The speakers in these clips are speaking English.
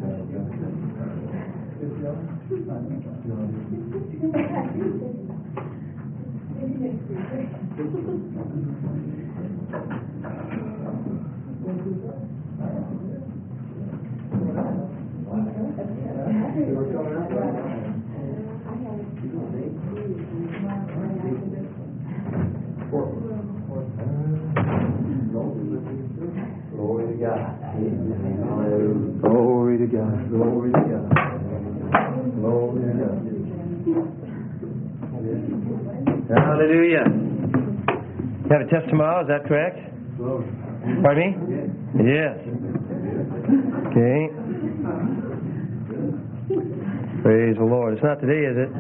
Glory to God. Glory to God. Glory to God. Glory to God. Hallelujah. You have a test tomorrow, is that correct? Pardon me? Yes. Okay. Praise the Lord. It's not today, is it?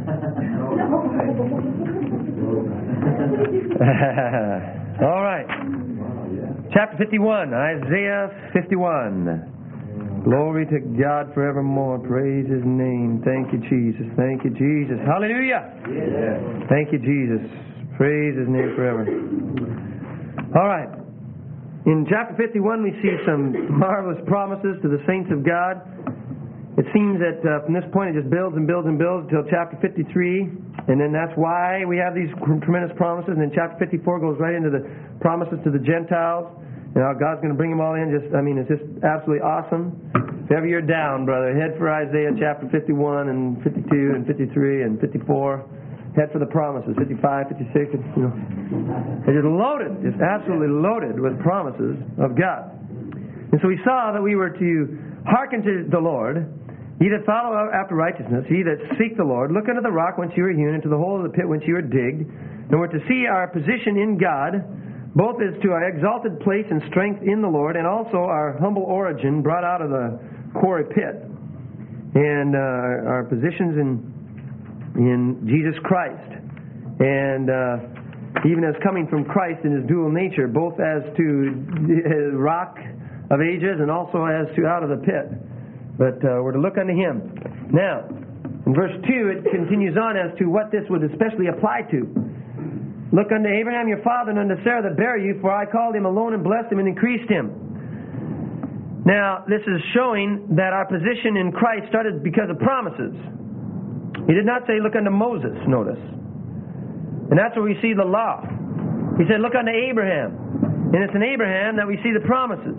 All right. Chapter 51, Isaiah 51. Glory to God forevermore. Praise His name. Thank you, Jesus. Thank you, Jesus. Hallelujah. Yeah. Thank you, Jesus. Praise His name forever. All right. In chapter 51, we see some marvelous promises to the saints of God. It seems that from this point it just builds and builds and builds until chapter 53. And then that's why we have these tremendous promises. And then chapter 54 goes right into the promises to the Gentiles. And how God's going to bring them all in. It's just absolutely awesome. If ever you're down, brother, head for Isaiah chapter 51 and 52 and 53 and 54. Head for the promises, 55, 56. They're just loaded, just absolutely loaded with promises of God. And so we saw that we were to hearken to the Lord. Ye that follow after righteousness, ye that seek the Lord, look unto the rock whence you were hewn, into the hole of the pit whence you were digged. And we're to see our position in God, both as to our exalted place and strength in the Lord, and also our humble origin brought out of the quarry pit, and our positions in Jesus Christ, and even as coming from Christ in His dual nature, both as to the rock of ages and also as to out of the pit. But we're to look unto Him. Now, in verse 2, it continues on as to what this would especially apply to. Look unto Abraham your father and unto Sarah that bare you, for I called him alone and blessed him and increased him. Now, this is showing that our position in Christ started because of promises. He did not say, look unto Moses, notice. And that's where we see the law. He said, look unto Abraham. And it's in Abraham that we see the promises.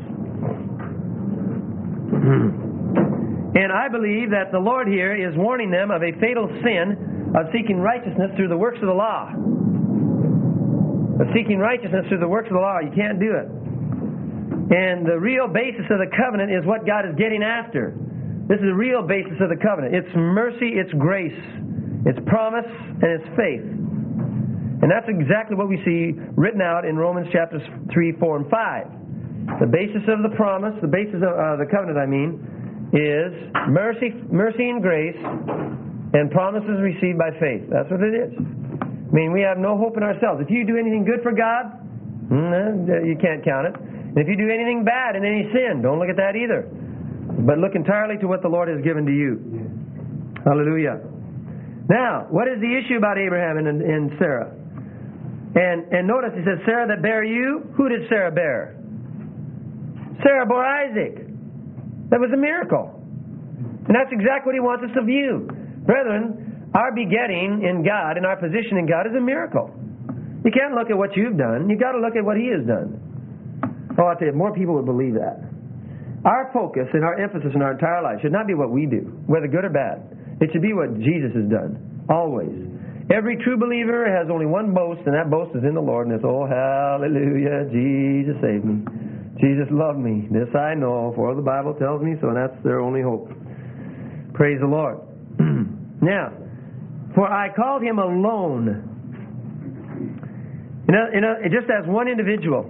And I believe that the Lord here is warning them of a fatal sin of seeking righteousness through the works of the law. Of seeking righteousness through the works of the law. You can't do it. And the real basis of the covenant is what God is getting after. This is the real basis of the covenant. It's mercy, it's grace, it's promise, and it's faith. And that's exactly what we see written out in Romans chapters 3, 4, and 5. The basis of the promise, the basis of the covenant, is mercy and grace, and promises received by faith. That's what it is. We have no hope in ourselves. If you do anything good for God, you can't count it. And if you do anything bad in any sin, don't look at that either. But look entirely to what the Lord has given to you. Hallelujah. Now, what is the issue about Abraham and Sarah? And notice he says, Sarah that bare you. Who did Sarah bear? Sarah bore Isaac. That was a miracle. And that's exactly what he wants us to view. Brethren, our begetting in God and our position in God is a miracle. You can't look at what you've done. You've got to look at what He has done. Oh, I'll tell you, more people would believe that. Our focus and our emphasis in our entire life should not be what we do, whether good or bad. It should be what Jesus has done, always. Every true believer has only one boast, and that boast is in the Lord, and it's, oh, hallelujah, Jesus saved me. Jesus loved me. This I know, for the Bible tells me so, and that's their only hope. Praise the Lord. Now, for I called him alone. Just as one individual.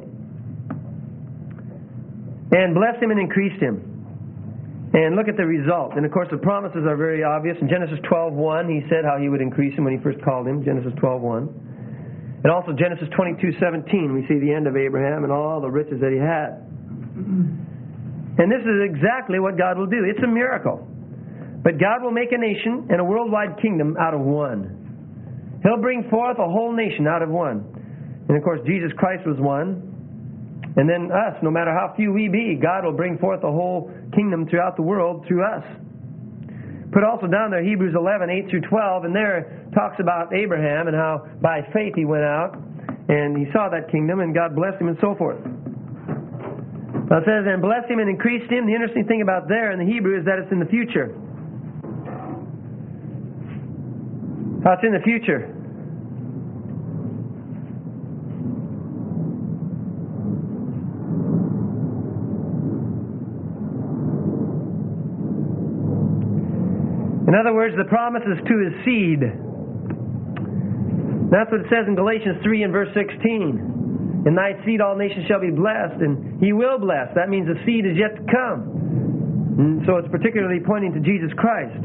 And blessed him and increased him. And look at the result. And of course the promises are very obvious. In Genesis 12:1, he said how he would increase him when he first called him. Genesis 12:1. And also Genesis 22:17, we see the end of Abraham and all the riches that he had. And this is exactly what God will do. It's a miracle. But God will make a nation and a worldwide kingdom out of one. He'll bring forth a whole nation out of one. And of course Jesus Christ was one. And then us, no matter how few we be, God will bring forth the whole kingdom throughout the world through us. Put also down there Hebrews 11, 8 through 12, and there it talks about Abraham and how by faith he went out and he saw that kingdom and God blessed him and so forth. Now it says, and blessed him and increased him. The interesting thing about there in the Hebrew is that it's in the future. How it's in the future. In other words, the promise is to his seed. That's what it says in Galatians 3 and verse 16. In thy seed all nations shall be blessed, and he will bless. That means the seed is yet to come. And so it's particularly pointing to Jesus Christ.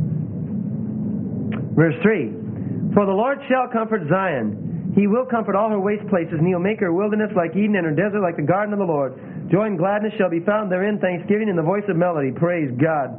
Verse 3. For the Lord shall comfort Zion. He will comfort all her waste places, and he'll make her wilderness like Eden and her desert like the garden of the Lord. Joy and gladness shall be found therein, thanksgiving and the voice of melody. Praise God.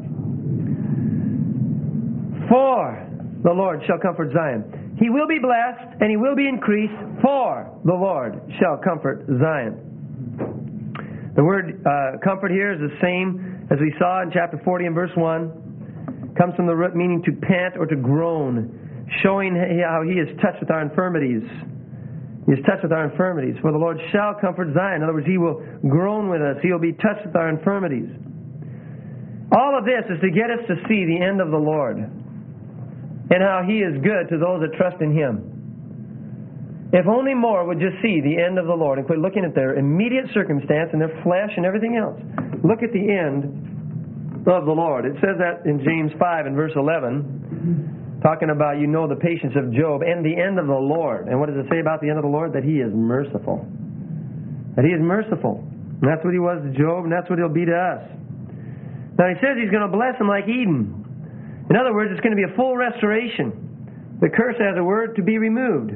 For the Lord shall comfort Zion. He will be blessed and he will be increased, for the Lord shall comfort Zion. The word comfort here is the same as we saw in chapter 40 and verse 1. Comes from the root meaning to pant or to groan, showing how he is touched with our infirmities. He is touched with our infirmities. For the Lord shall comfort Zion. In other words, he will groan with us. He will be touched with our infirmities. All of this is to get us to see the end of the Lord, and how he is good to those that trust in him. If only more would just see the end of the Lord and quit looking at their immediate circumstance and their flesh and everything else. Look at the end of the Lord. It says that in James 5 and verse 11, talking about the patience of Job and the end of the Lord. And what does it say about the end of the Lord? That he is merciful. That he is merciful. And that's what he was to Job, and that's what he'll be to us. Now he says he's going to bless him like Eden. In other words, it's going to be a full restoration. The curse has a word to be removed.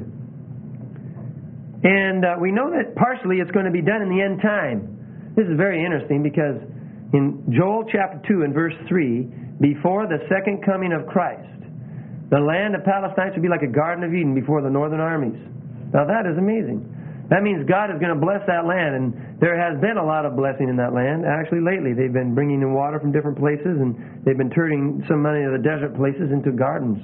And we know that partially it's going to be done in the end time. This is very interesting because in Joel chapter 2 and verse 3, before the second coming of Christ, the land of Palestine should be like a Garden of Eden before the northern armies. Now that is amazing. That means God is going to bless that land, and there has been a lot of blessing in that land. Actually, lately, they've been bringing in water from different places, and they've been turning some money of the desert places into gardens.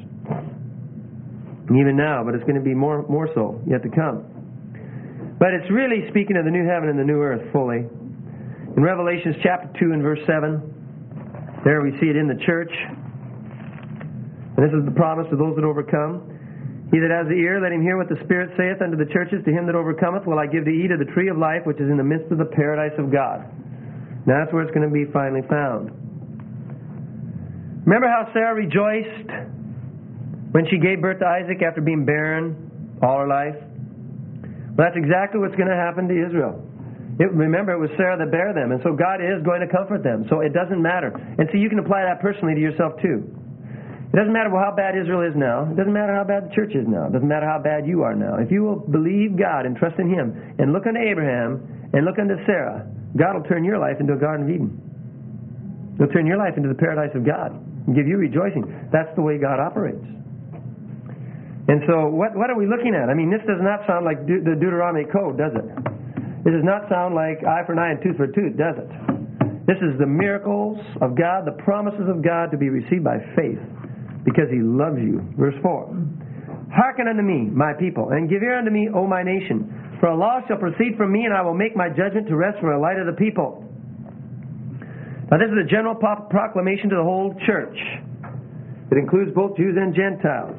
Even now, but it's going to be more so yet to come. But it's really speaking of the new heaven and the new earth fully. In Revelations chapter 2 and verse 7, there we see it in the church. And this is the promise to those that overcome. He that has the ear, let him hear what the Spirit saith unto the churches. To him that overcometh will I give to eat of the tree of life, which is in the midst of the paradise of God. Now that's where it's going to be finally found. Remember how Sarah rejoiced when she gave birth to Isaac after being barren all her life? Well, that's exactly what's going to happen to Israel. Remember, it was Sarah that bare them, and so God is going to comfort them. So it doesn't matter. And so you can apply that personally to yourself too. It doesn't matter how bad Israel is now. It doesn't matter how bad the church is now. It doesn't matter how bad you are now. If you will believe God and trust in him and look unto Abraham and look unto Sarah, God will turn your life into a Garden of Eden. He'll turn your life into the paradise of God and give you rejoicing. That's the way God operates. And so what are we looking at? I mean, this does not sound like the Deuteronomy Code, does it? This does not sound like eye for an eye and tooth for a tooth, does it? This is the miracles of God, the promises of God to be received by faith, because he loves you. Verse 4. Hearken unto me, my people, and give ear unto me, O my nation. For a law shall proceed from me, and I will make my judgment to rest for a light of the people. Now this is a general proclamation to the whole church. It includes both Jews and Gentiles.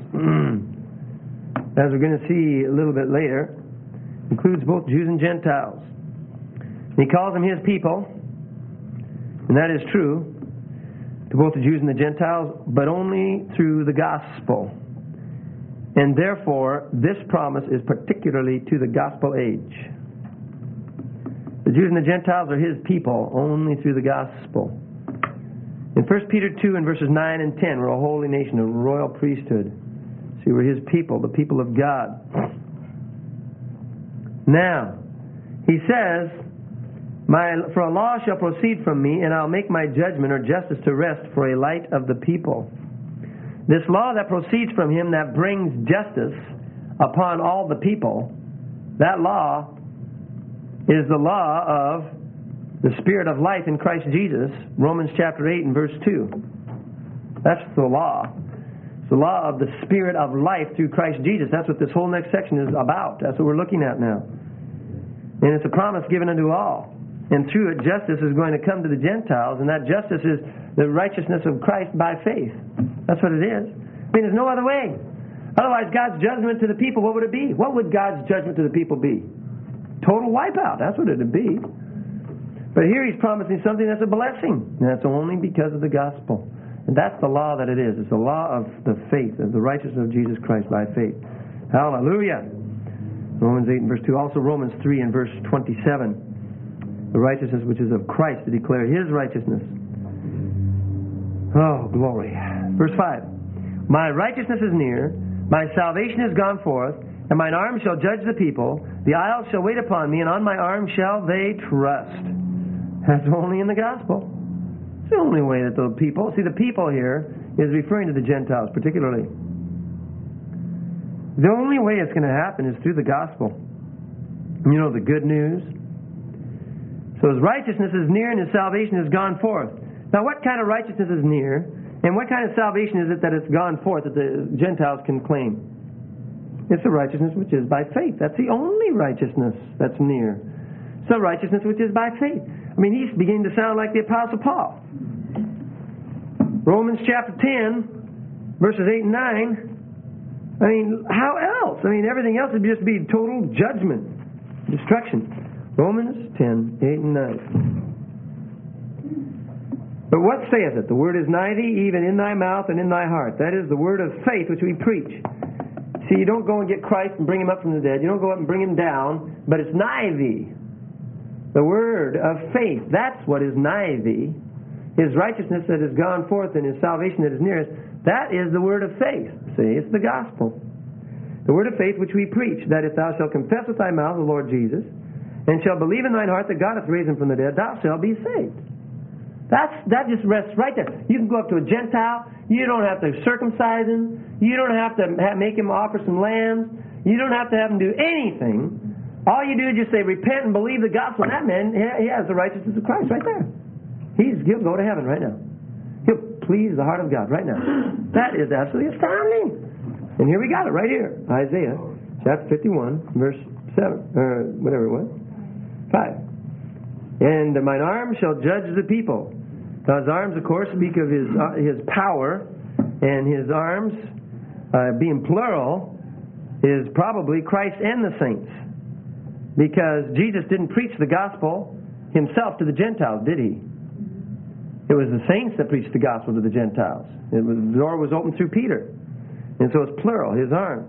As we're going to see a little bit later, it includes both Jews and Gentiles. He calls them his people, and that is true to both the Jews and the Gentiles, but only through the gospel. And therefore, this promise is particularly to the gospel age. The Jews and the Gentiles are his people only through the gospel. In 1 Peter 2 and verses 9 and 10, we're a holy nation, a royal priesthood. See, we're his people, the people of God. Now, he says, for a law shall proceed from me, and I'll make my judgment or justice to rest for a light of the people. This law that proceeds from him that brings justice upon all the people, that law is the law of the Spirit of life in Christ Jesus, Romans chapter 8 and verse 2. That's the law. It's the law of the Spirit of life through Christ Jesus. That's what this whole next section is about. That's what we're looking at now. And it's a promise given unto all. And through it, justice is going to come to the Gentiles, and that justice is the righteousness of Christ by faith. That's what it is. I mean, there's no other way. Otherwise, God's judgment to the people, what would it be? What would God's judgment to the people be? Total wipeout. That's what it would be. But here he's promising something that's a blessing. And that's only because of the gospel. And that's the law that it is. It's the law of the faith, of the righteousness of Jesus Christ by faith. Hallelujah. Romans 8 and verse 2. Also Romans 3 and verse 27. The righteousness which is of Christ to declare His righteousness. Oh, glory. Verse 5. My righteousness is near, my salvation is gone forth, and mine arm shall judge the people. The isles shall wait upon me, and on my arm shall they trust. That's only in the gospel. It's the only way that the people... See, the people here is referring to the Gentiles particularly. The only way it's going to happen is through the gospel. You know, the good news. So His righteousness is near and His salvation has gone forth. Now, what kind of righteousness is near? And what kind of salvation is it that it's gone forth that the Gentiles can claim? It's the righteousness which is by faith. That's the only righteousness that's near. It's the righteousness which is by faith. I mean, he's beginning to sound like the Apostle Paul. Romans chapter 10, verses 8 and 9. I mean, how else? I mean, everything else would just be total judgment, destruction. Romans 10, 8 and 9. But what saith it? The word is nigh thee, even in thy mouth and in thy heart. That is the word of faith which we preach. See, you don't go and get Christ and bring Him up from the dead. You don't go up and bring Him down, but it's nigh thee. The word of faith, that's what is nigh thee. His righteousness that has gone forth and His salvation that is near us, that is the word of faith. See, it's the gospel. The word of faith which we preach, that if thou shalt confess with thy mouth the Lord Jesus, and shalt believe in thine heart that God hath raised Him from the dead, thou shalt be saved. That just rests right there. You can go up to a Gentile. You don't have to circumcise him. You don't have to make him offer some lambs. You don't have to have him do anything. All you do is just say, repent and believe the gospel. And that man, he has the righteousness of Christ right there. He'll go to heaven right now. He'll please the heart of God right now. That is absolutely astounding. And here we got it right here. Isaiah chapter 51, verse 7, or whatever it was. 5. And mine arm shall judge the people. Now His arms, of course, speak of His power, and His arms, being plural, is probably Christ and the saints. Because Jesus didn't preach the gospel Himself to the Gentiles, did He? It was the saints that preached the gospel to the Gentiles. The door was opened through Peter. And so it's plural, His arm.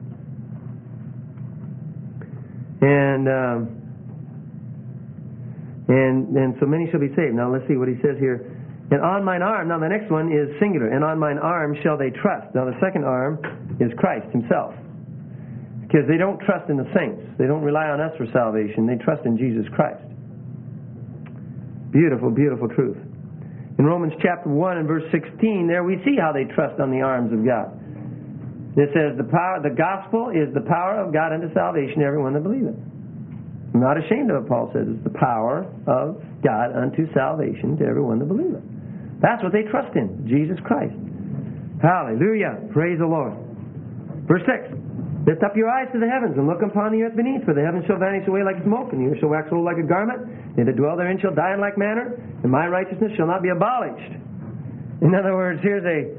And so many shall be saved. Now let's see what he says here. And on mine arm, now the next one is singular. And on mine arm shall they trust. Now the second arm is Christ Himself. Because they don't trust in the saints. They don't rely on us for salvation. They trust in Jesus Christ. Beautiful, beautiful truth. In Romans chapter 1 and verse 16, there we see how they trust on the arms of God. It says the gospel is the power of God unto salvation to everyone that believeth. I'm not ashamed of it, Paul says. It's the power of God unto salvation to everyone that believeth. That's what they trust in, Jesus Christ. Hallelujah. Praise the Lord. Verse 6. Lift up your eyes to the heavens and look upon the earth beneath, for the heavens shall vanish away like smoke, and the earth shall wax old like a garment. They that dwell therein shall die in like manner, and my righteousness shall not be abolished. In other words, here's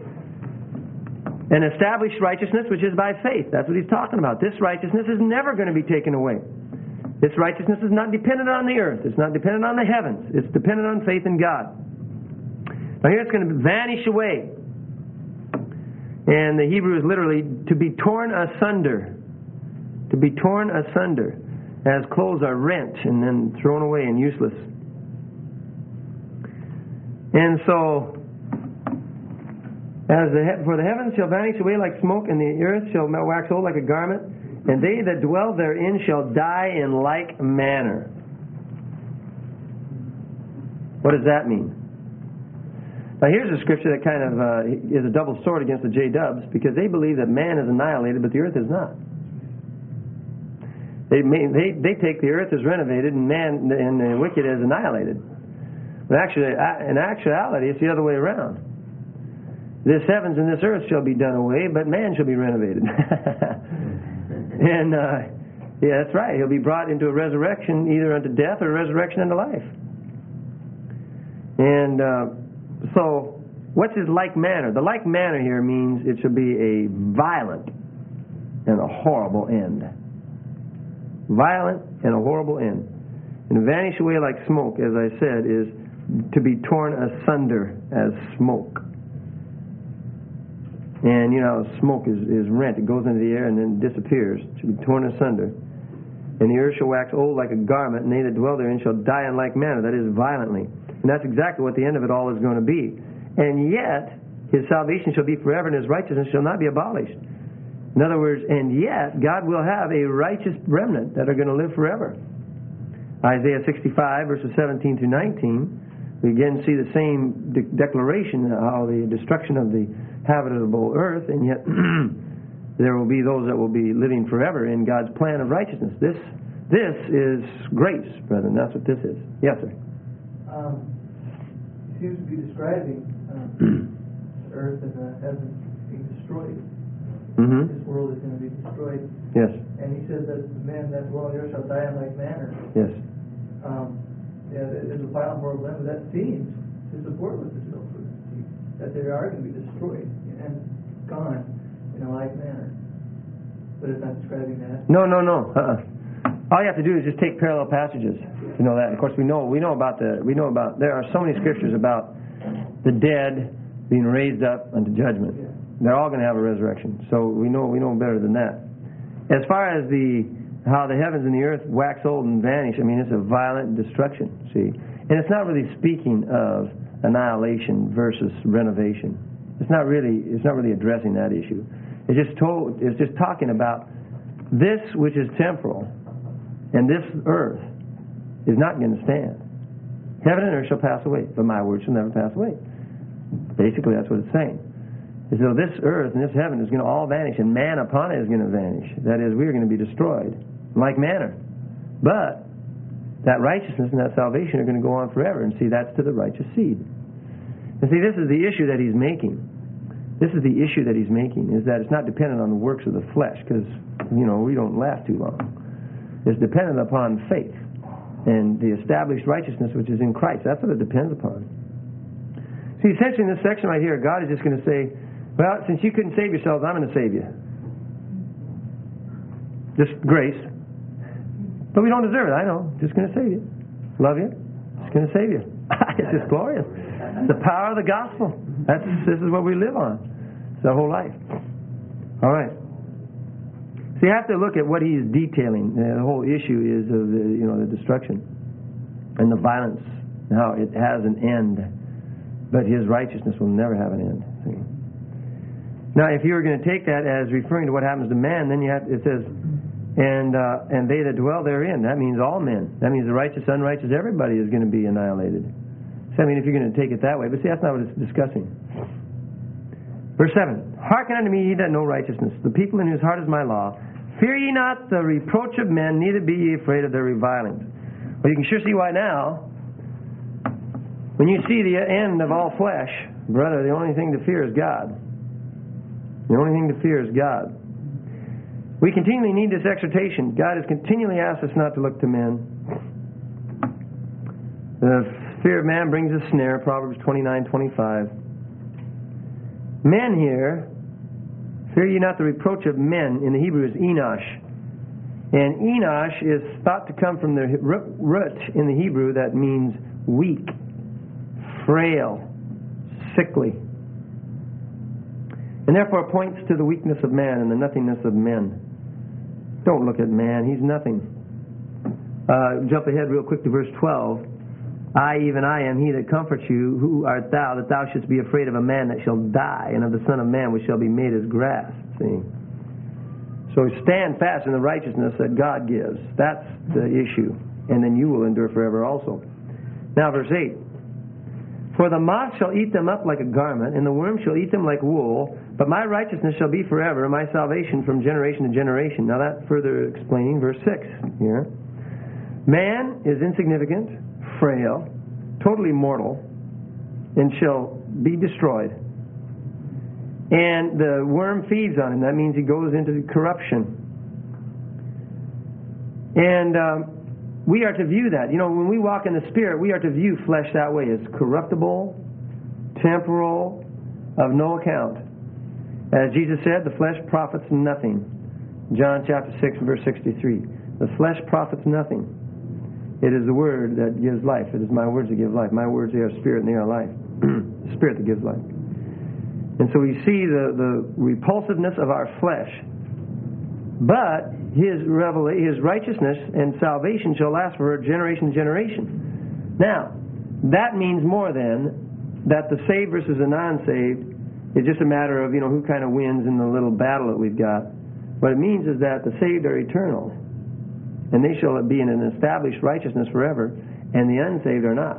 an established righteousness which is by faith. That's what he's talking about. This righteousness is never going to be taken away. This righteousness is not dependent on the earth. It's not dependent on the heavens. It's dependent on faith in God. Now here it's going to vanish away. And the Hebrew is literally to be torn asunder. To be torn asunder. As clothes are rent and then thrown away and useless. And so, for the heavens shall vanish away like smoke, and the earth shall wax old like a garment, and they that dwell therein shall die in like manner. What does that mean? Now here's a scripture that kind of is a double sword against the J-dubs, because they believe that man is annihilated, but the earth is not. They take the earth as renovated and man and the wicked as annihilated. But actually, in actuality, it's the other way around. This heavens and this earth shall be done away, but man shall be renovated. And yeah, that's right. He'll be brought into a resurrection, either unto death or a resurrection unto life. And so, what's his like manner? The like manner here means it shall be a violent and a horrible end. Violent and a horrible end. And to vanish away like smoke, as I said, is to be torn asunder as smoke. And you know, smoke is rent. It goes into the air and then disappears. It should be torn asunder. And the earth shall wax old like a garment, and they that dwell therein shall die in like manner, that is, violently. And that's exactly what the end of it all is going to be. And yet, his salvation shall be forever, and his righteousness shall not be abolished. In other words, and yet, God will have a righteous remnant that are going to live forever. Isaiah 65, verses 17 to 19, we again see the same declaration, how the destruction of the habitable earth, and yet there will be those that will be living forever in God's plan of righteousness. This is grace, brethren. That's what this is. Yes, sir. He seems to be describing earth and the heavens being destroyed. Mm-hmm. This world is going to be destroyed. Yes. And he says that the men that dwell on the earth shall die in like manner. Yes. There's a final horrible end, but that seems to support what this bill says, that they are going to be destroyed and gone in a like manner. But it's not describing that. No. All you have to do is just take parallel passages to know that. Of course, we know about there are so many scriptures about the dead being raised up unto judgment. Yeah. They're all going to have a resurrection. So we know better than that. As far as how the heavens and the earth wax old and vanish, I mean, it's a violent destruction, see. And it's not really speaking of annihilation versus renovation. It's not really addressing that issue. It's just talking about this which is temporal, and this earth is not going to stand. Heaven and earth shall pass away, but my word shall never pass away. Basically, that's what it's saying. And so this earth and this heaven is going to all vanish, and man upon it is going to vanish. That is, we are going to be destroyed in like manner. But that righteousness and that salvation are going to go on forever. And see, that's to the righteous seed. And see, this is the issue that he's making. This is the issue that he's making, is that it's not dependent on the works of the flesh, because, we don't last too long. It's dependent upon faith and the established righteousness which is in Christ. That's what it depends upon. See, essentially in this section right here, God is just going to say, well, since you couldn't save yourselves, I'm going to save you. Just grace. But we don't deserve it, I know. Just going to save you. Love you. Just going to save you. It's just glorious. The power of the gospel. This is what we live on. It's our whole life. All right. So you have to look at what he is detailing. The whole issue is of the destruction and the violence, and how it has an end. But his righteousness will never have an end. See? Now, if you were going to take that as referring to what happens to man, then it says, and they that dwell therein. That means all men. That means the righteous, unrighteous, everybody is going to be annihilated. So, I mean, if you're going to take it that way. But see, that's not what it's discussing. Verse 7. Hearken unto me, ye that know righteousness, the people in whose heart is my law. Fear ye not the reproach of men, neither be ye afraid of their revilings. Well, you can sure see why now. When you see the end of all flesh, brother, the only thing to fear is God. The only thing to fear is God. We continually need this exhortation. God has continually asked us not to look to men. The fear of man brings a snare, Proverbs 29:25. Men here, fear ye not the reproach of men, in the Hebrew is Enosh. And Enosh is thought to come from the root in the Hebrew that means weak, frail, sickly. And therefore points to the weakness of man and the nothingness of men. Don't look at man, he's nothing. Jump ahead real quick to verse 12. I, even I, am he that comforts you. Who art thou, that thou shouldst be afraid of a man that shall die, and of the Son of Man which shall be made as grass? See? So stand fast in the righteousness that God gives. That's the issue. And then you will endure forever also. Now verse 8. For the moth shall eat them up like a garment, and the worm shall eat them like wool. But my righteousness shall be forever, and my salvation from generation to generation. Now that further explaining verse 6 here. Man is insignificant, frail, totally mortal, and shall be destroyed. And the worm feeds on him. That means he goes into corruption. And we are to view that. You know, when we walk in the Spirit, we are to view flesh that way, as corruptible, temporal, of no account. As Jesus said, the flesh profits nothing. John chapter 6, verse 63. The flesh profits nothing. It is the Word that gives life. It is my words that give life. My words, they are spirit and they are life. The Spirit that gives life. And so we see the repulsiveness of our flesh. But His righteousness and salvation shall last for generation to generation. Now, that means more than that the saved versus the non-saved is just a matter of, who kind of wins in the little battle that we've got. What it means is that the saved are eternal, and they shall be in an established righteousness forever, and the unsaved are not.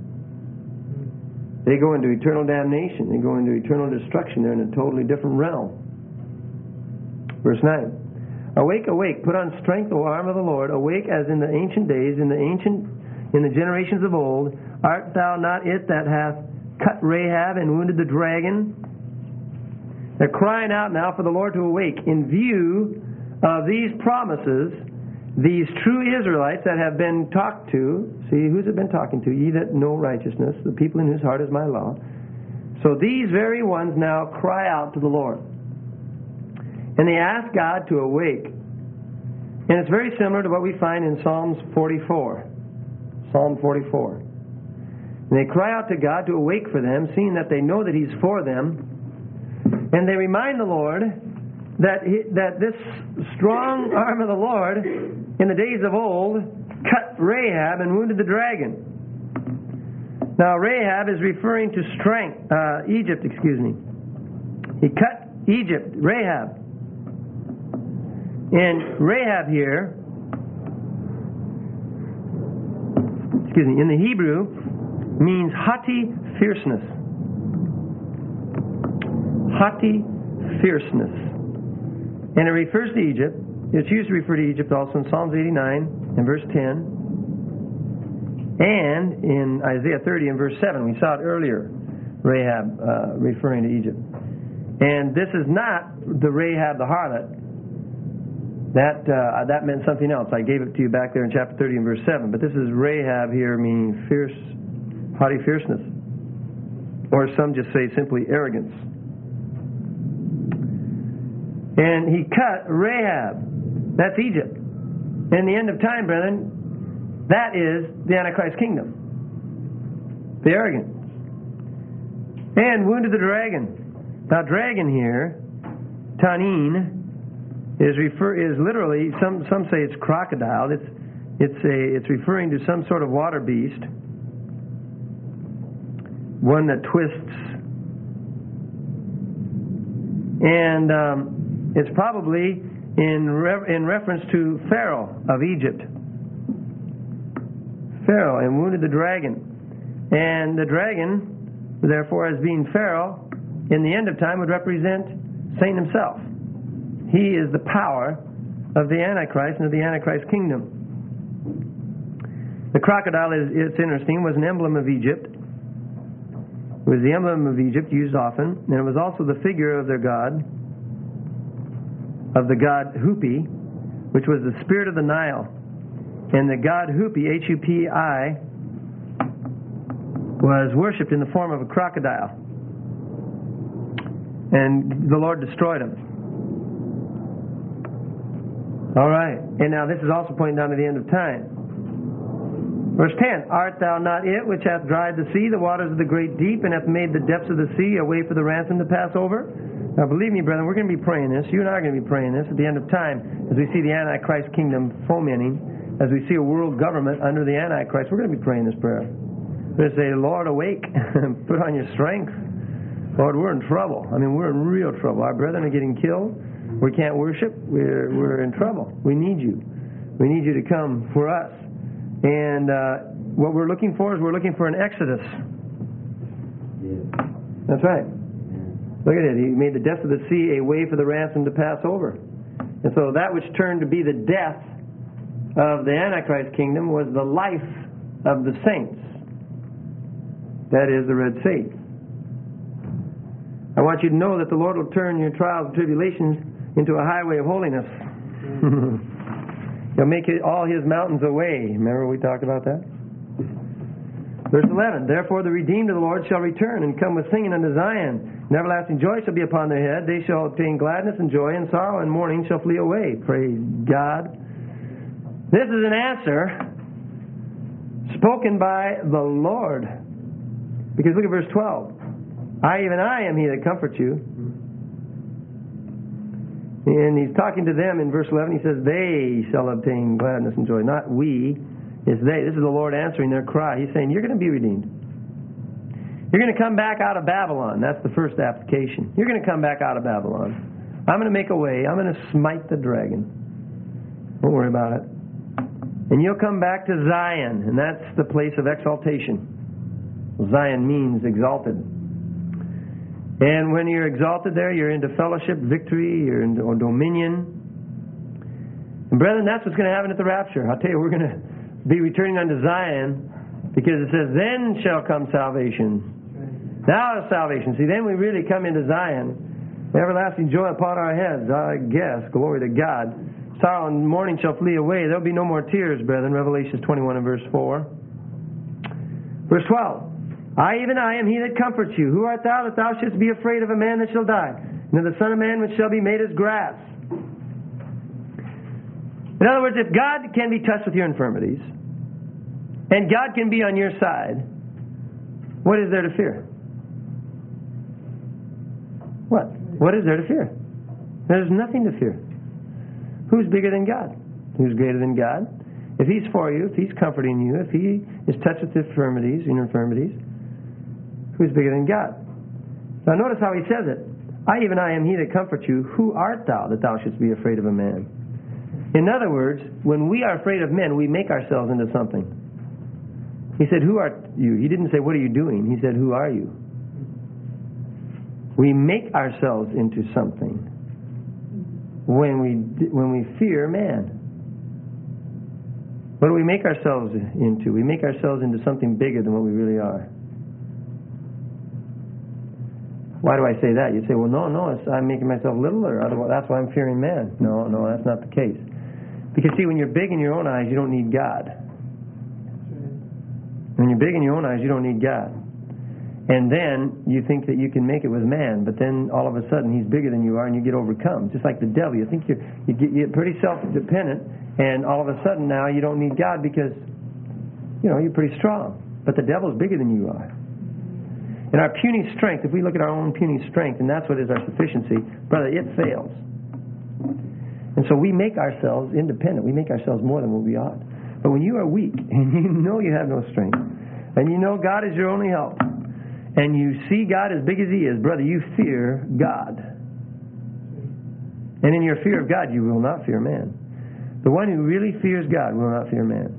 They go into eternal damnation. They go into eternal destruction. They're in a totally different realm. Verse 9. Awake, awake, put on strength, O arm of the Lord. Awake as in the ancient days, in the generations of old. Art thou not it that hath cut Rahab and wounded the dragon? They're crying out now for the Lord to awake. In view of these promises, these true Israelites that have been talked to, see, who's it been talking to? Ye that know righteousness, the people in whose heart is my law. So these very ones now cry out to the Lord. And they ask God to awake. And it's very similar to what we find in Psalms 44. Psalm 44. And they cry out to God to awake for them, seeing that they know that He's for them. And they remind the Lord that this strong arm of the Lord in the days of old cut Rahab and wounded the dragon. Now Rahab is referring to Egypt. He cut Egypt, Rahab. And Rahab here, in the Hebrew, means haughty fierceness. Haughty fierceness. And it refers to Egypt. It's used to refer to Egypt also in Psalms 89 and verse 10. And in Isaiah 30 and verse 7. We saw it earlier, Rahab referring to Egypt. And this is not the Rahab the harlot. That meant something else. I gave it to you back there in chapter 30 and verse 7. But this is Rahab here, meaning fierce, haughty fierceness. Or some just say simply arrogance. And he cut Rahab. That's Egypt. In the end of time, brethren, that is the Antichrist kingdom. The arrogance. And wounded the dragon. Now, dragon here, Tanin, is literally, some say it's crocodile. It's referring to some sort of water beast, one that twists, and it's probably in reference to Pharaoh of Egypt. Pharaoh, and wounded the dragon. And the dragon, therefore, as being Pharaoh, in the end of time would represent Satan himself. He is the power of the Antichrist and of the Antichrist kingdom. The crocodile, it's interesting, was an emblem of Egypt. It was the emblem of Egypt, used often, and it was also the figure of their god, of the god Hupi, which was the spirit of the Nile. And the god Hupi, H-U-P-I, was worshipped in the form of a crocodile. And the Lord destroyed him. All right. And now this is also pointing down to the end of time. Verse 10, Art thou not it which hath dried the sea, the waters of the great deep, and hath made the depths of the sea a way for the ransom to pass over? Now believe me, brethren, we're going to be praying this. You and I are going to be praying this at the end of time as we see the Antichrist kingdom fomenting, as we see a world government under the Antichrist. We're going to be praying this prayer. We're going to say, Lord, awake, put on your strength. Lord, we're in trouble. I mean, we're in real trouble. Our brethren are getting killed. We can't worship. We're in trouble. We need you. We need you to come for us. And what we're looking for is we're looking for an exodus. Yeah. That's right. Look at it. He made the depths of the sea a way for the ransom to pass over. And so that which turned to be the death of the Antichrist kingdom was the life of the saints. That is the Red Sea. I want you to know that the Lord will turn your trials and tribulations into a highway of holiness. He'll make all His mountains a way. Remember we talked about that? Verse 11, therefore the redeemed of the Lord shall return and come with singing unto Zion. And everlasting joy shall be upon their head. They shall obtain gladness and joy, and sorrow and mourning shall flee away. Praise God. This is an answer spoken by the Lord. Because look at verse 12. Even I am He that comforts you. And He's talking to them in verse 11. He says, they shall obtain gladness and joy. Not we. It's they. This is the Lord answering their cry. He's saying, you're going to be redeemed. You're going to come back out of Babylon. That's the first application. You're going to come back out of Babylon. I'm going to make a way. I'm going to smite the dragon. Don't worry about it. And you'll come back to Zion. And that's the place of exaltation. Zion means exalted. And when you're exalted there, you're into fellowship, victory, you're into dominion. And brethren, that's what's going to happen at the rapture. I'll tell you, we're going to be returning unto Zion because it says, then shall come salvation. Now is salvation. See, then we really come into Zion. Everlasting joy upon our heads, I guess. Glory to God. Sorrow and mourning shall flee away. There'll be no more tears, brethren. Revelation 21 and verse 4. Verse 12. Even I am He that comforts you. Who art thou that thou shouldst be afraid of a man that shall die, and of the Son of Man which shall be made as grass? In other words, if God can be touched with your infirmities, and God can be on your side, what is there to fear? What? What is there to fear? There's nothing to fear. Who's bigger than God? Who's greater than God? If He's for you, if He's comforting you, if He is touched with infirmities, your infirmities, who's bigger than God? Now notice how He says it. Even I am He that comforts you. Who art thou that thou shouldst be afraid of a man? In other words, when we are afraid of men, we make ourselves into something. He said, who art you? He didn't say, what are you doing? He said, who are you? We make ourselves into something when we fear man. What do we make ourselves into? We make ourselves into something bigger than what we really are. Why do I say that? You say, well, no, I'm making myself littler. That's why I'm fearing man. No, that's not the case. Because see, when you're big in your own eyes, you don't need God. When you're big in your own eyes, you don't need God. And then you think that you can make it with man, but then all of a sudden He's bigger than you are and you get overcome. Just like the devil. You think you get pretty self-dependent, and all of a sudden now you don't need God because, you're pretty strong. But the devil's bigger than you are. And our puny strength, if we look at our own puny strength, and that's what is our sufficiency, brother, it fails. And so we make ourselves independent. We make ourselves more than what we ought. But when you are weak, and you know you have no strength, and you know God is your only help, and you see God as big as He is, brother, you fear God. And in your fear of God, you will not fear man. The one who really fears God will not fear man.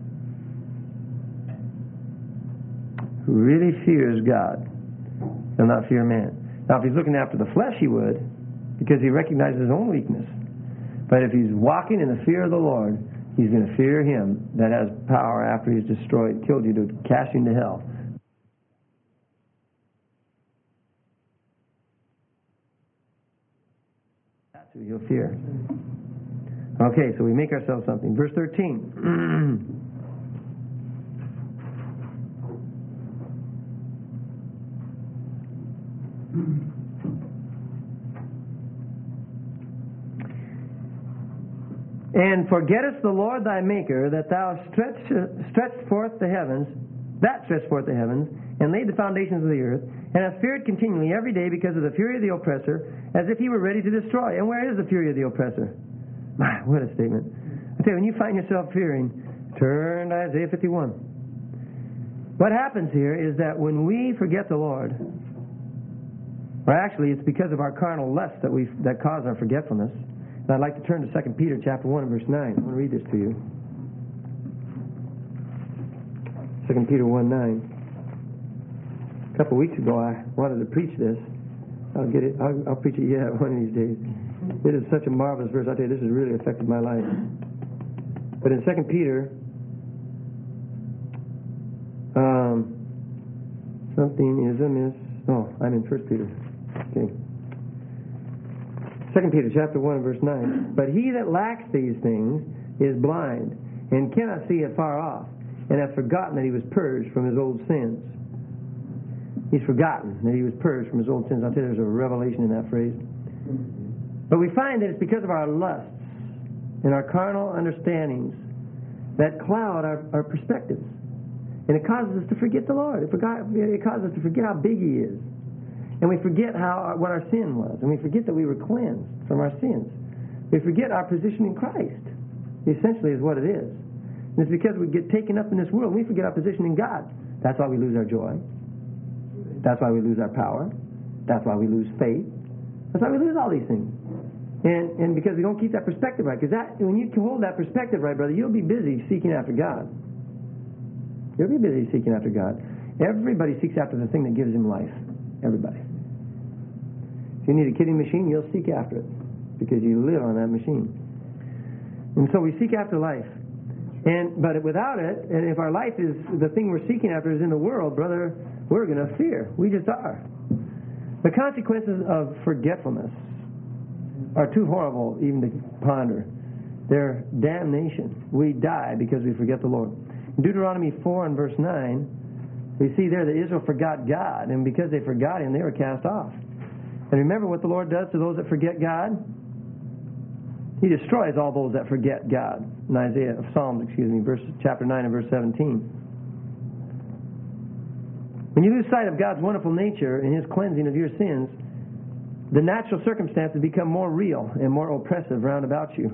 Who really fears God will not fear man. Now, if he's looking after the flesh, he would, because he recognizes his own weakness. But if he's walking in the fear of the Lord, he's going to fear Him that has power after He's destroyed, killed you, to cast you into hell. That's who you'll fear. Okay, so we make ourselves something. Verse 13. And forgettest the Lord thy Maker, that thou stretched forth the heavens, and laid the foundations of the earth, and hast feared continually every day because of the fury of the oppressor, as if he were ready to destroy. And where is the fury of the oppressor? My, what a statement. I tell you, when you find yourself fearing, turn to Isaiah 51. What happens here is that when we forget the Lord, or actually it's because of our carnal lusts that cause our forgetfulness. And I'd like to turn to 2 Peter chapter 1 and verse 9. I want to read this to you. 2 Peter 1:9. A couple of weeks ago I wanted to preach this, I'll get it. I'll preach it yet one of these days. It is such a marvelous verse. I tell you, this has really affected my life. But in 2 Peter, something is amiss. Oh, I'm in 1 Peter. Okay. 2 Peter chapter 1 verse 9. But he that lacks these things is blind and cannot see afar off, and hath forgotten that he was purged from his old sins. He's forgotten that he was purged from his old sins. I'll tell you, there's a revelation in that phrase. But we find that it's because of our lusts and our carnal understandings that cloud our perspectives. And it causes us to forget the Lord. It causes us to forget how big He is. And we forget what our sin was. And we forget that we were cleansed from our sins. We forget our position in Christ, essentially is what it is. And it's because we get taken up in this world, we forget our position in God. That's why we lose our joy. That's why we lose our power. That's why we lose faith. That's why we lose all these things. And because we don't keep that perspective right. Because when you hold that perspective right, brother, you'll be busy seeking after God. You'll be busy seeking after God. Everybody seeks after the thing that gives him life. Everybody. If you need a kidding machine, you'll seek after it. Because you live on that machine. And so we seek after life. But without it, and if our life is the thing we're seeking after is in the world, brother, we're going to fear. We just are. The consequences of forgetfulness are too horrible even to ponder. They're damnation. We die because we forget the Lord. In Deuteronomy 4 and verse 9, we see there that Israel forgot God, and because they forgot Him, they were cast off. And remember what the Lord does to those that forget God? He destroys all those that forget God. In Psalms, chapter 9 and verse 17. When you lose sight of God's wonderful nature and His cleansing of your sins, the natural circumstances become more real and more oppressive round about you.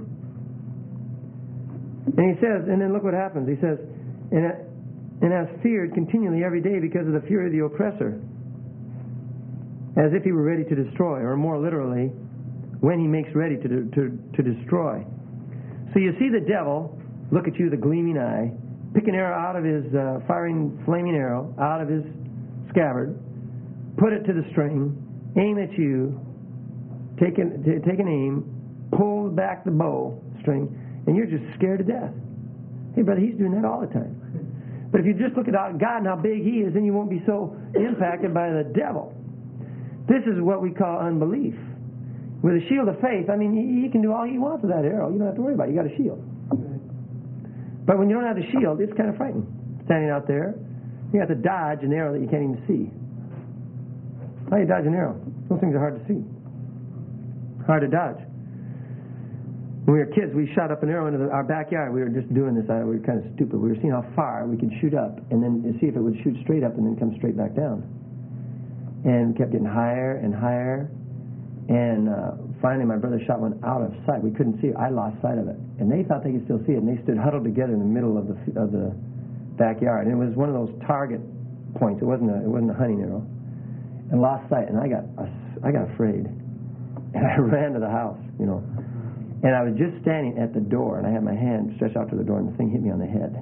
And He says, and then look what happens. He says, and has feared continually every day because of the fury of the oppressor, as if he were ready to destroy, or more literally, when he makes ready to destroy. So you see the devil look at you, the gleaming eye, pick an arrow out of his firing flaming arrow out of his scabbard, put it to the string, aim at you, take an aim, pull back the bow string, and you're just scared to death. Hey, brother, he's doing that all the time. But if you just look at God and how big He is, then you won't be so impacted by the devil. This is what we call unbelief. With a shield of faith, I mean, He can do all He wants with that arrow. You don't have to worry about it. You got a shield. But when you don't have the shield, it's kind of frightening. Standing out there, you have to dodge an arrow that you can't even see. How do you dodge an arrow? Those things are hard to see. Hard to dodge. When we were kids, we shot up an arrow into our backyard. We were just doing this. We were kind of stupid. We were seeing how far we could shoot up and then see if it would shoot straight up and then come straight back down. And we kept getting higher and higher. And finally, my brother shot one out of sight. We couldn't see it. I lost sight of it. And they thought they could still see it. And they stood huddled together in the middle of the backyard. And it was one of those target points. It wasn't a hunting arrow. And lost sight. And I got afraid. And I ran to the house, you know. And I was just standing at the door, and I had my hand stretched out to the door, and the thing hit me on the head.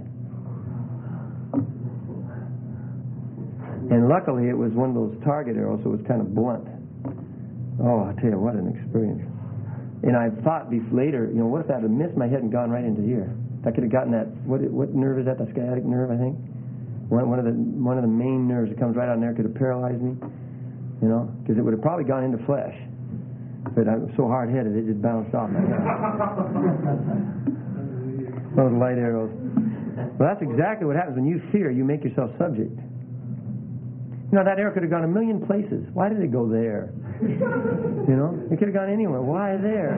And luckily, it was one of those target arrows, so it was kind of blunt. Oh, I tell you, what an experience. And I thought later, you know, what if that had missed my head and gone right into here? That could have gotten that, what nerve is that? The sciatic nerve, I think? One of the main nerves that comes right out in there could have paralyzed me, you know, because it would have probably gone into flesh. But I was so hard-headed, it just bounced off my head. Those light arrows. Well, that's exactly what happens when you fear. You make yourself subject. You know, that arrow could have gone a million places. Why did it go there? You know, it could have gone anywhere. Why there?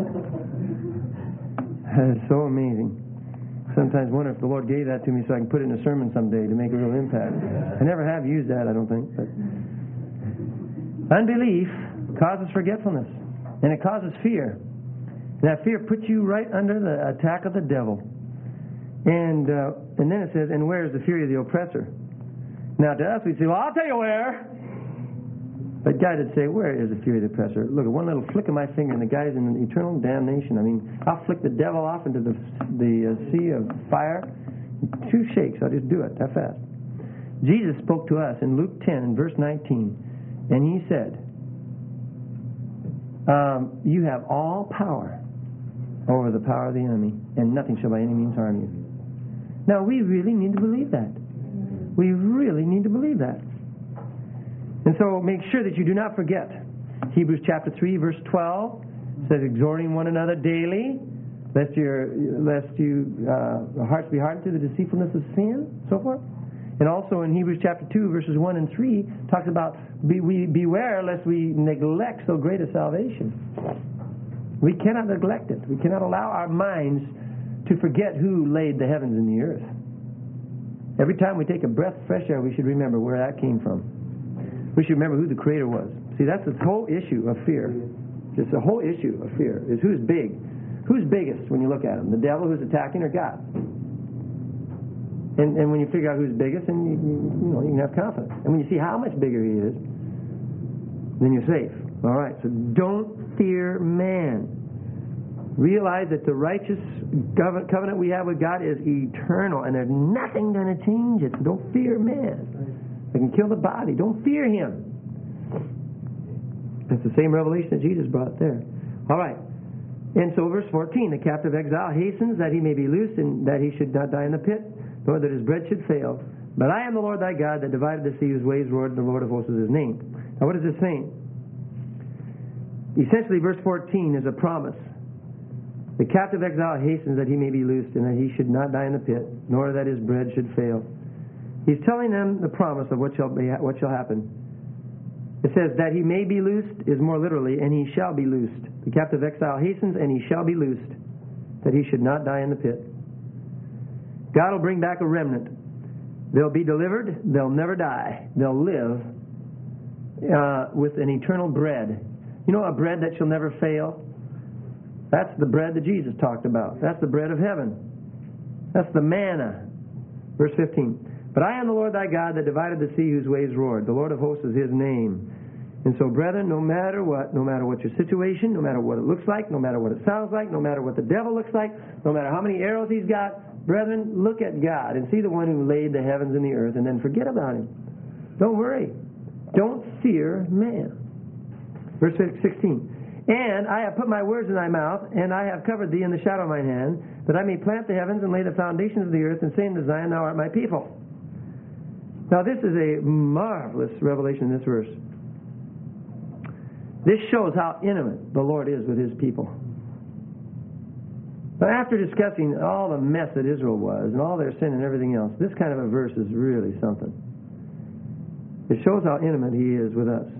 It's so amazing. Sometimes wonder if the Lord gave that to me so I can put it in a sermon someday to make a real impact. I never have used that, I don't think. But unbelief causes forgetfulness, and it causes fear. And that fear puts you right under the attack of the devil. And then it says, and where is the fury of the oppressor? Now to us, we'd say, well, I'll tell you where. But God would say, where is the fury of the oppressor? Look, at one little flick of my finger, and the guy's in eternal damnation. I mean, I'll flick the devil off into the sea of fire. 2 shakes, I'll just do it that fast. Jesus spoke to us in Luke 10 and verse 19, and He said, You have all power over the power of the enemy, and nothing shall by any means harm you. Now, we really need to believe that. We really need to believe that. And so make sure that you do not forget. Hebrews chapter 3, verse 12 says, exhorting one another daily, lest your hearts be hardened through the deceitfulness of sin, so forth. And also in Hebrews chapter 2, verses 1 and 3, talks about beware lest we neglect so great a salvation. We cannot neglect it. We cannot allow our minds to forget who laid the heavens and the earth. Every time we take a breath of fresh air, we should remember where that came from. We should remember who the Creator was. See, that's the whole issue of fear. Just the whole issue of fear is who's big. Who's biggest when you look at him? The devil who's attacking or God? And when you figure out who's biggest, then you can have confidence. And when you see how much bigger he is, then you're safe. All right, so don't fear man. Realize that the righteous covenant we have with God is eternal, and there's nothing going to change it. So don't fear man. They can kill the body. Don't fear him. That's the same revelation that Jesus brought there. All right. And so verse 14, the captive exile hastens that he may be loosed, and that he should not die in the pit, nor that his bread should fail. But I am the Lord thy God, that divided the sea, whose waves roared, and the Lord of hosts is his name. Now what is this saying? Essentially, verse 14 is a promise. The captive exile hastens that he may be loosed, and that he should not die in the pit, nor that his bread should fail. He's telling them the promise of what shall happen. It says that he may be loosed is more literally, and he shall be loosed. The captive exile hastens, and he shall be loosed, that he should not die in the pit. God will bring back a remnant. They'll be delivered. They'll never die. They'll live with an eternal bread. You know, a bread that shall never fail? That's the bread that Jesus talked about. That's the bread of heaven. That's the manna. Verse 15. But I am the Lord thy God, that divided the sea, whose waves roared. The Lord of hosts is his name. And so, brethren, no matter what your situation, no matter what it looks like, no matter what it sounds like, no matter what the devil looks like, no matter how many arrows he's got, brethren, look at God and see the one who laid the heavens and the earth, and then forget about him. Don't worry. Don't fear man. Verse 16. And I have put my words in thy mouth, and I have covered thee in the shadow of mine hand, that I may plant the heavens and lay the foundations of the earth, and say unto Zion, thou art my people. Now this is a marvelous revelation in this verse. This shows how intimate the Lord is with his people. But after discussing all the mess that Israel was, and all their sin and everything else, this kind of a verse is really something. It shows how intimate he is with us.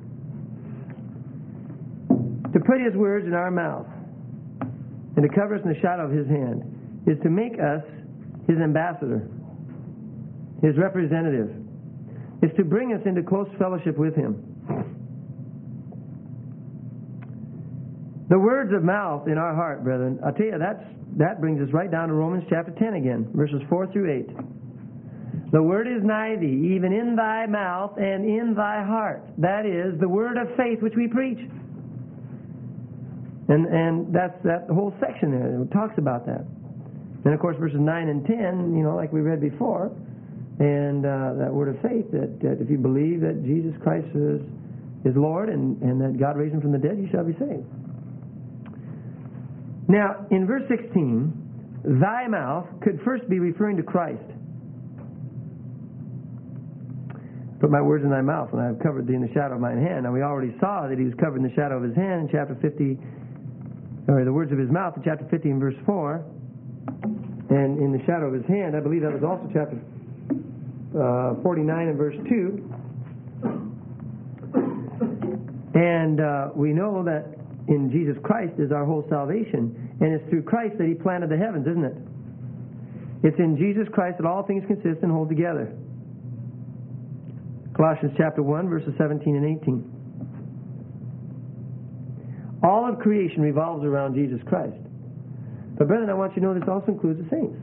To put his words in our mouth and to cover us in the shadow of his hand is to make us his ambassador, his representative. It's to bring us into close fellowship with him. The words of mouth in our heart, brethren, I'll tell you, that brings us right down to Romans chapter 10 again, verses 4 through 8. The word is nigh thee, even in thy mouth and in thy heart. That is the word of faith which we preach. And that's that whole section there. It talks about that. And of course, verses 9 and 10, like we read before, and that word of faith, that if you believe that Jesus Christ is Lord and that God raised him from the dead, you shall be saved. Now, in verse 16, thy mouth could first be referring to Christ. Put my words in thy mouth, and I have covered thee in the shadow of mine hand. Now, we already saw that he was covered in the shadow of his hand in chapter 50, or the words of his mouth in chapter 15, verse 4. And in the shadow of his hand, I believe that was also chapter 49 and verse 2. And we know that in Jesus Christ is our whole salvation. And it's through Christ that he planted the heavens, isn't it? It's in Jesus Christ that all things consist and hold together. Colossians chapter 1, verses 17 and 18. All of creation revolves around Jesus Christ. But brethren, I want you to know this also includes the saints.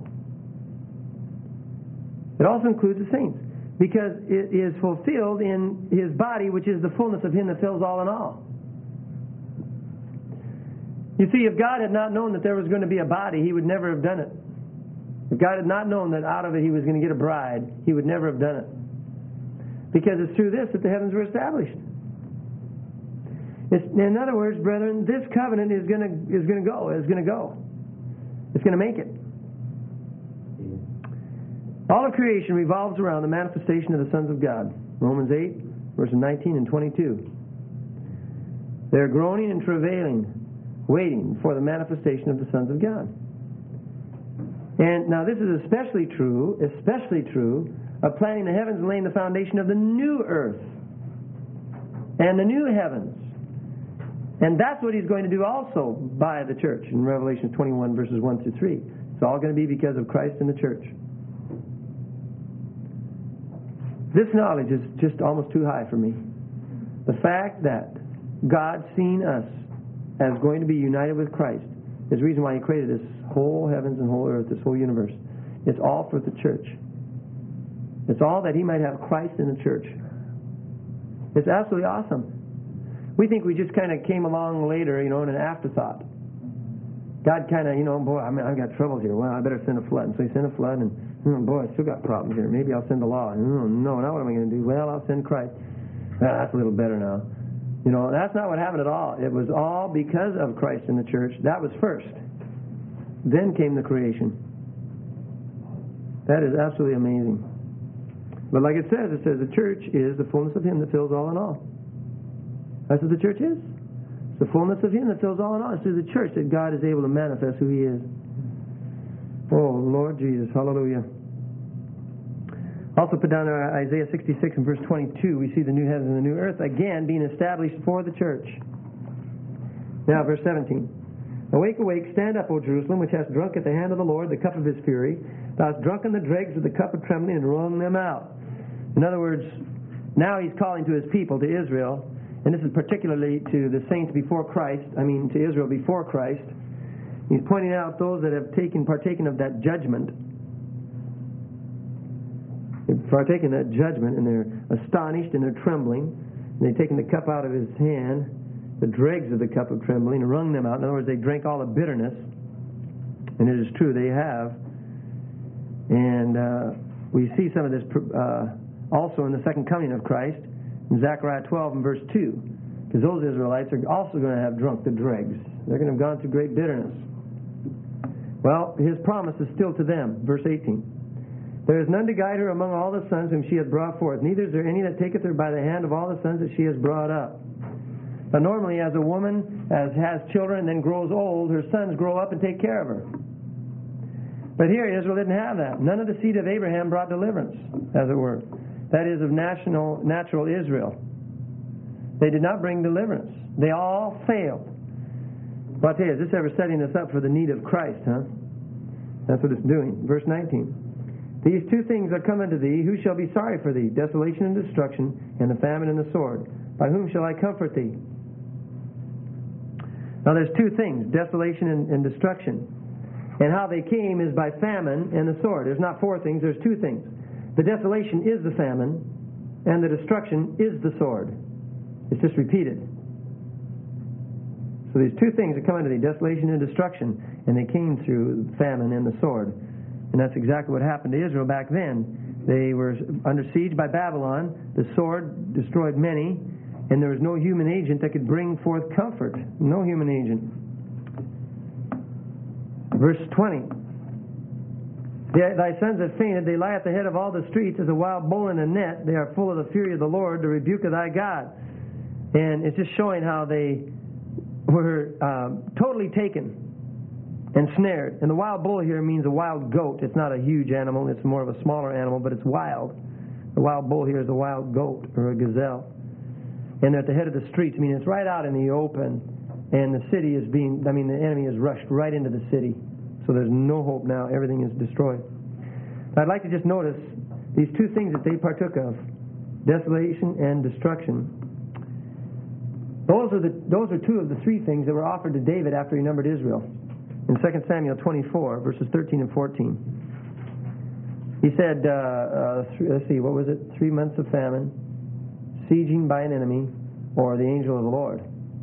It also includes the saints. Because it is fulfilled in his body, which is the fullness of him that fills all in all. You see, if God had not known that there was going to be a body, he would never have done it. If God had not known that out of it he was going to get a bride, he would never have done it. Because it's through this that the heavens were established. In other words, brethren, this covenant is going to go. It's going to make it. All of creation revolves around the manifestation of the sons of God. Romans 8, verses 19 and 22. They're groaning and travailing, waiting for the manifestation of the sons of God. And now this is especially true of planting the heavens and laying the foundation of the new earth and the new heavens. And that's what he's going to do also by the church in Revelation 21, verses 1 through 3. It's all going to be because of Christ and the church. This knowledge is just almost too high for me. The fact that God's seen us as going to be united with Christ is the reason why He created this whole heavens and whole earth, this whole universe. It's all for the church. It's all that He might have Christ in the church. It's absolutely awesome. We think we just kind of came along later, in an afterthought. God kind of, boy, I've got trouble here. Well, I better send a flood. And so He sent a flood, and boy, I still got problems here. Maybe I'll send a law. No, now what am I going to do? Well, I'll send Christ. That's a little better now. That's not what happened at all. It was all because of Christ in the church. That was first. Then came the creation. That is absolutely amazing. But like it says the church is the fullness of Him that fills all in all. That's what the church is. It's the fullness of Him that fills all in all. It's through the church that God is able to manifest who He is. Oh, Lord Jesus. Hallelujah. Also put down Isaiah 66 and verse 22. We see the new heavens and the new earth again being established for the church. Now, verse 17. Awake, awake, stand up, O Jerusalem, which hast drunk at the hand of the Lord the cup of His fury. Thou hast drunken the dregs of the cup of trembling and wrung them out. In other words, now He's calling to His people, to Israel, and this is particularly to the saints before Christ, to Israel before Christ. He's pointing out those that have partaken of that judgment. They've partaken of that judgment, and they're astonished and they're trembling. And they've taken the cup out of His hand, the dregs of the cup of trembling, and wrung them out. In other words, they drank all the bitterness. And it is true, they have. And we see some of this also in the second coming of Christ, in Zechariah 12 and verse 2. Because those Israelites are also going to have drunk the dregs. They're going to have gone through great bitterness. Well, His promise is still to them. Verse 18. There is none to guide her among all the sons whom she hath brought forth. Neither is there any that taketh her by the hand of all the sons that she has brought up. Now normally as a woman has children and then grows old, her sons grow up and take care of her. But here Israel didn't have that. None of the seed of Abraham brought deliverance, as it were. That is of natural Israel. They did not bring deliverance. They all failed. But I'll tell you, is this ever setting us up for the need of Christ, huh? That's what it's doing. Verse 19. These two things are come unto thee. Who shall be sorry for thee? Desolation and destruction, and the famine and the sword. By whom shall I comfort thee? Now there's two things, desolation and destruction. And how they came is by famine and the sword. There's not four things, there's two things. The desolation is the famine, and the destruction is the sword. It's just repeated. So these two things that come unto thee, desolation and destruction, and they came through famine and the sword. And that's exactly what happened to Israel back then. They were under siege by Babylon. The sword destroyed many, and there was no human agent that could bring forth comfort. No human agent. Verse 20. Thy sons have fainted. They lie at the head of all the streets as a wild bull in a net. They are full of the fury of the Lord, the rebuke of thy God. And it's just showing how they were totally taken and snared. And the wild bull here means a wild goat. It's not a huge animal. It's more of a smaller animal, but it's wild. The wild bull here is a wild goat or a gazelle. And they're at the head of the streets. It's right out in the open. And the city is the enemy is rushed right into the city. So there's no hope now. Everything is destroyed. I'd like to just notice these two things that they partook of, desolation and destruction. Those are two of the three things that were offered to David after he numbered Israel. In 2 Samuel 24, verses 13 and 14. He said, let's see, what was it? 3 months of famine, sieging by an enemy, or the angel of the Lord.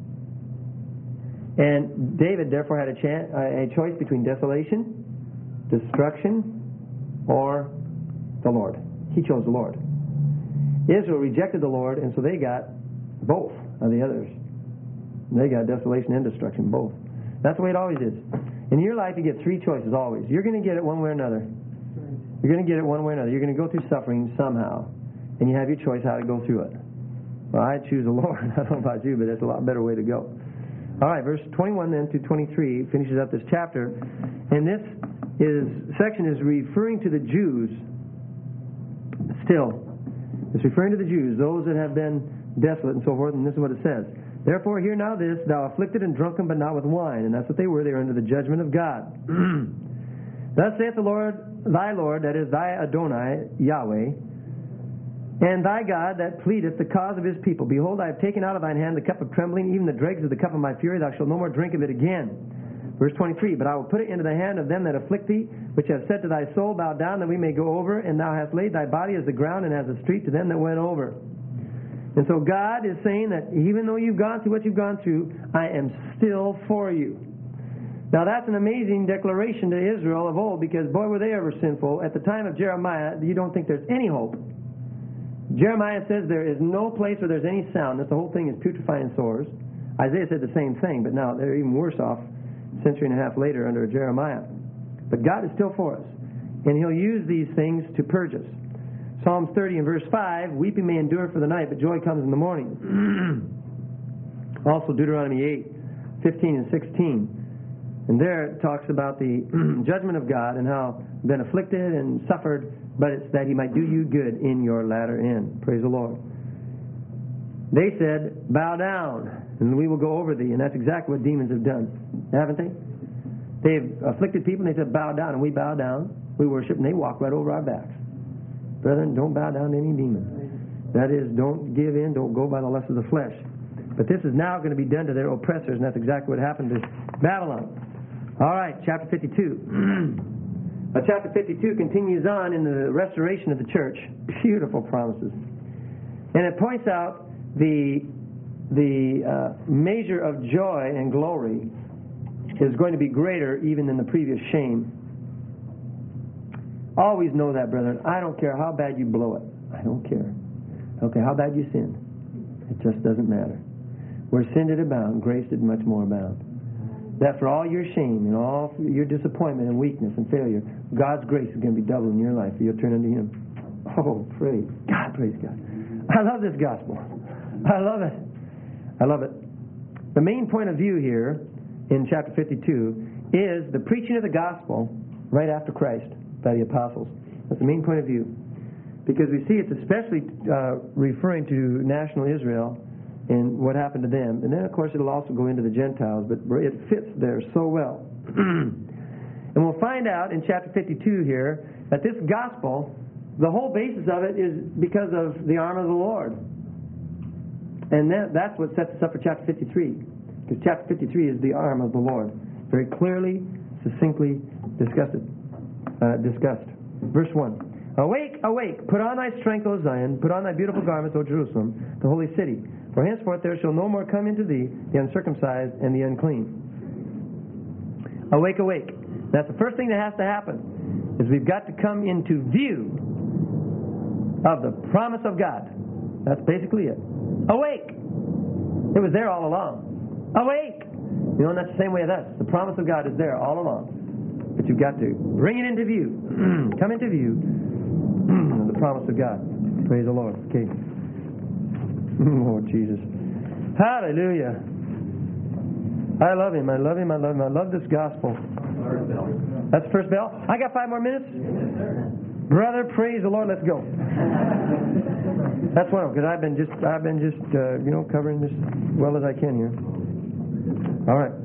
And David therefore had a choice between desolation, destruction, or the Lord. He chose the Lord. Israel rejected the Lord, and so they got both of the others. They got desolation and destruction, both. That's the way it always is. In your life, you get three choices always. You're going to get it one way or another. You're going to get it one way or another. You're going to go through suffering somehow, and you have your choice how to go through it. Well, I choose the Lord. I don't know about you, but that's a lot better way to go. All right, verse 21 then to 23 finishes up this chapter, and this section is referring to the Jews still. It's referring to the Jews, those that have been desolate and so forth, and this is what it says. Therefore, hear now this, thou afflicted and drunken, but not with wine. And that's what they were. They were under the judgment of God. Thus saith the Lord, thy Lord, that is thy Adonai, Yahweh, and thy God that pleadeth the cause of his people. Behold, I have taken out of thine hand the cup of trembling, even the dregs of the cup of my fury. Thou shalt no more drink of it again. Verse 23, but I will put it into the hand of them that afflict thee, which have said to thy soul, bow down that we may go over, and thou hast laid thy body as the ground and as a street to them that went over. And so God is saying that even though you've gone through what you've gone through, I am still for you. Now that's an amazing declaration to Israel of old, because boy were they ever sinful. At the time of Jeremiah, you don't think there's any hope. Jeremiah says there is no place where there's any soundness. The whole thing is putrefying sores. Isaiah said the same thing, but now they're even worse off a century and a half later under Jeremiah. But God is still for us, and he'll use these things to purge us. Psalms 30 and verse 5, weeping may endure for the night, but joy comes in the morning. Also Deuteronomy 8, 15 and 16. And there it talks about the judgment of God and how been afflicted and suffered, but it's that he might do you good in your latter end. Praise the Lord. They said, bow down, and we will go over thee. And that's exactly what demons have done, haven't they? They've afflicted people, and they said, bow down, and we bow down. We worship, and they walk right over our backs. Brethren, don't bow down to any demon. That is, don't give in, don't go by the lust of the flesh. But this is now going to be done to their oppressors, and that's exactly what happened to Babylon. All right, chapter 52. Chapter 52 continues on in the restoration of the church. Beautiful promises. And it points out the measure of joy and glory is going to be greater even than the previous shame. Always know that, brethren. I don't care how bad you blow it. I don't care. I don't care how bad you sin. It just doesn't matter. Where sin did abound, grace did much more abound. That for all your shame and all your disappointment and weakness and failure, God's grace is going to be doubled in your life if you'll turn unto him. Oh, praise God, praise God. I love this gospel. I love it. I love it. The main point of view here in chapter 52 is the preaching of the gospel right after Christ by the apostles. That's the main point of view. Because we see it's especially referring to national Israel and what happened to them. And then, of course, it'll also go into the Gentiles, but it fits there so well. And we'll find out in chapter 52 here that this gospel, the whole basis of it is because of the arm of the Lord. And that's what sets us up for chapter 53. Because chapter 53 is the arm of the Lord. Very clearly, succinctly discussed. Verse 1. Awake, awake, put on thy strength, O Zion, put on thy beautiful garments, O Jerusalem, the holy city. For henceforth there shall no more come into thee the uncircumcised and the unclean. Awake, awake. That's the first thing that has to happen, is we've got to come into view of the promise of God. That's basically it. Awake! It was there all along. Awake! You know, and that's the same way with us. The promise of God is there all along. But you've got to bring it into view. Come into view. The promise of God. Praise the Lord. Okay. Lord Jesus. Hallelujah. I love him. I love him. I love him. I love this gospel. That's the first bell. I got 5 more minutes. Brother, praise the Lord. Let's go. That's one, because I've been just covering this as well as I can here. All right.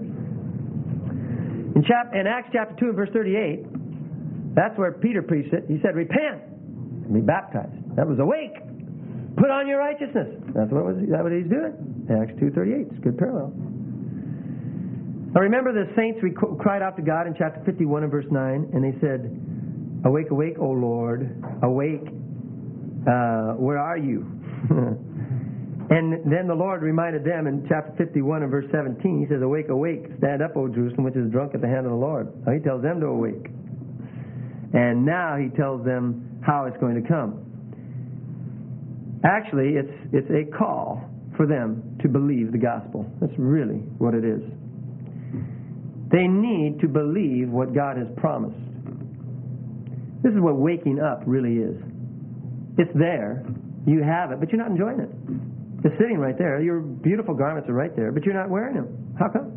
In Acts chapter 2 and verse 38, that's where Peter preached it. He said, repent and be baptized. That was awake. Put on your righteousness. That's what he's doing. Acts 2:38. It's a good parallel. Now remember the saints cried out to God in chapter 51 and verse 9, and they said, awake, awake, O Lord, awake. Where are you? And then the Lord reminded them in chapter 51 and verse 17, he says, awake, awake, stand up, O Jerusalem, which is drunk at the hand of the Lord. Now he tells them to awake. And now he tells them how it's going to come. Actually, it's a call for them to believe the gospel. That's really what it is. They need to believe what God has promised. This is what waking up really is. It's there. You have it, but you're not enjoying it. It's sitting right there. Your beautiful garments are right there, but you're not wearing them. How come?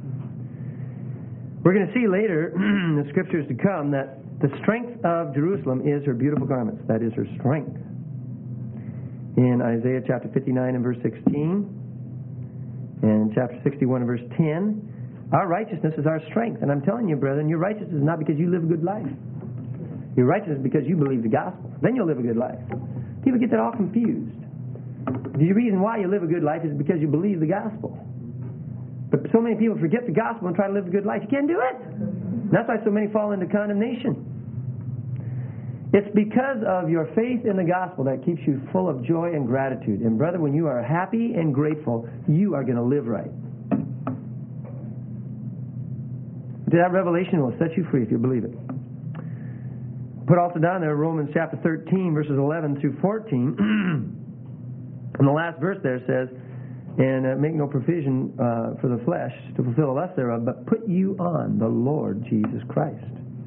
We're going to see later in the scriptures to come that the strength of Jerusalem is her beautiful garments. That is her strength. In Isaiah chapter 59 and verse 16, and chapter 61 and verse 10, our righteousness is our strength. And I'm telling you, brethren, your righteousness is not because you live a good life. Your righteousness is because you believe the gospel. Then you'll live a good life. People get that all confused. The reason why you live a good life is because you believe the gospel. But so many people forget the gospel and try to live a good life. You can't do it. That's why so many fall into condemnation. It's because of your faith in the gospel that keeps you full of joy and gratitude. And brother, when you are happy and grateful, you are going to live right. That revelation will set you free if you believe it. Put also down there Romans chapter 13, verses 11 through 14. And the last verse there says, and make no provision for the flesh to fulfill the lust thereof, but put you on the Lord Jesus Christ.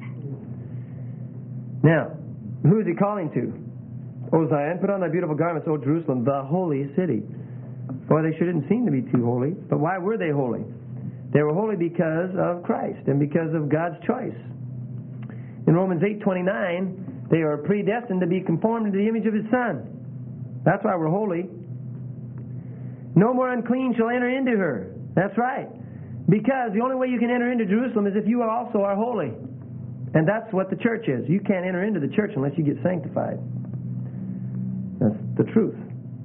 Now, who is he calling to? O Zion, put on thy beautiful garments, O Jerusalem, the holy city. Boy, they shouldn't seem to be too holy. But why were they holy? They were holy because of Christ and because of God's choice. In Romans 8:29, they are predestined to be conformed to the image of His Son. That's why we're holy. No more unclean shall enter into her. That's right. Because the only way you can enter into Jerusalem is if you also are holy. And that's what the church is. You can't enter into the church unless you get sanctified. That's the truth.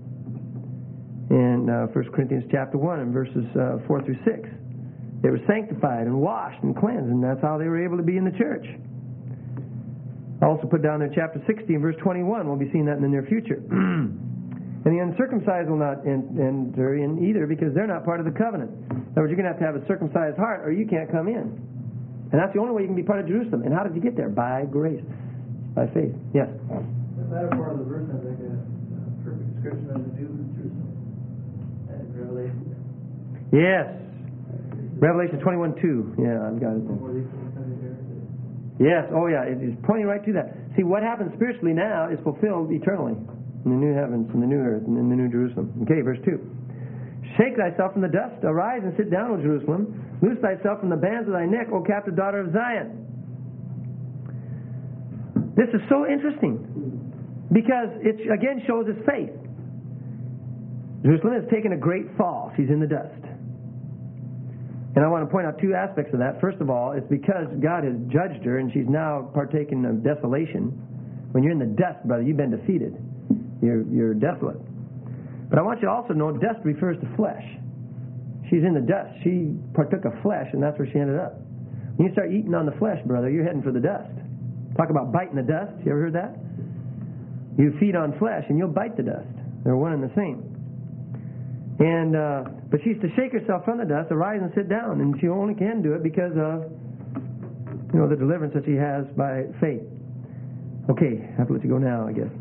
In 1 Corinthians chapter 1 and verses 4 through 6. They were sanctified and washed and cleansed, and that's how they were able to be in the church. I also put down there chapter 16, verse 21. We'll be seeing that in the near future. And the uncircumcised will not enter in either because they're not part of the covenant. In other words, you're going to have a circumcised heart or you can't come in. And that's the only way you can be part of Jerusalem. And how did you get there? By grace. By faith. Yes? The latter part of the verse has like a perfect description of the new Jerusalem. And Revelation. Yes. Revelation 21:2. Yeah, I've got it. Yes. Oh, yeah. It's pointing right to that. See, what happens spiritually now is fulfilled eternally. In the new heavens, and the new earth, and in the new Jerusalem. Okay, verse 2. Shake thyself from the dust, arise and sit down, O Jerusalem. Loose thyself from the bands of thy neck, O captive daughter of Zion. This is so interesting, because it again shows his faith. Jerusalem has taken a great fall. She's in the dust. And I want to point out two aspects of that. First of all, it's because God has judged her, and she's now partaking of desolation. When you're in the dust, brother, you've been defeated. You're desolate. But I want you to also know dust refers to flesh. She's in the dust. She partook of flesh, and that's where she ended up. When you start eating on the flesh, brother, you're heading for the dust. Talk about biting the dust. You ever heard that? You feed on flesh, and you'll bite the dust. They're one and the same. And but she's to shake herself from the dust, arise and sit down, and she only can do it because of the deliverance that she has by faith. Okay, I have to let you go now, I guess.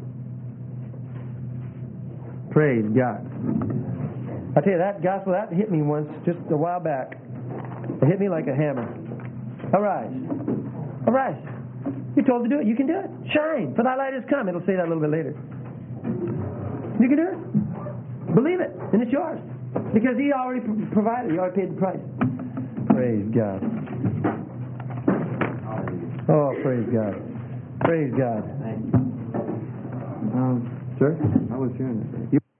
Praise God. I tell you, that gospel, that hit me once, just a while back. It hit me like a hammer. Arise. Arise. You're told to do it. You can do it. Shine, for thy light has come. It'll say that a little bit later. You can do it. Believe it, and it's yours. Because He already provided. He already paid the price. Praise God. Oh, praise God. Praise God. Sir? I was hearing it.